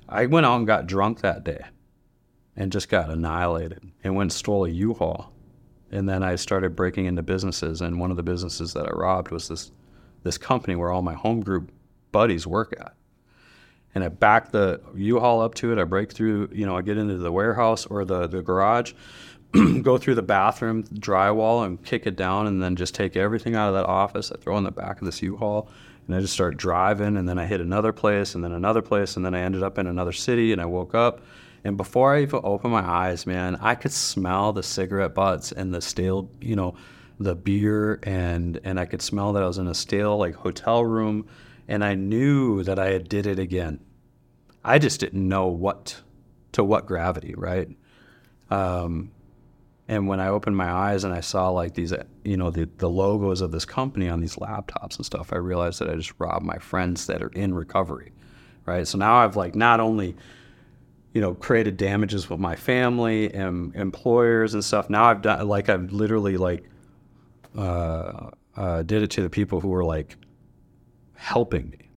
I went out and got drunk that day and just got annihilated and went and stole a U-Haul. And then I started breaking into businesses, and one of the businesses that I robbed was this company where all my home group buddies work at. And I back the U-Haul up to it. I break through, I get into the warehouse or the garage, go through the bathroom drywall and kick it down, and then just take everything out of that office. I throw in the back of this U-Haul, and I just start driving, and then I hit another place, and then another place, and then I ended up in another city, and I woke up. And before I even opened my eyes, man, I could smell the cigarette butts and the stale, the beer, and I could smell that I was in a stale, like, hotel room, and I knew that I did it again. I just didn't know what gravity, right? And when I opened my eyes and I saw, like, these, the logos of this company on these laptops and stuff, I realized that I just robbed my friends that are in recovery, right? So now I've, like, not only created damages with my family and employers and stuff. Now I've literally did it to the people who were, like, helping me.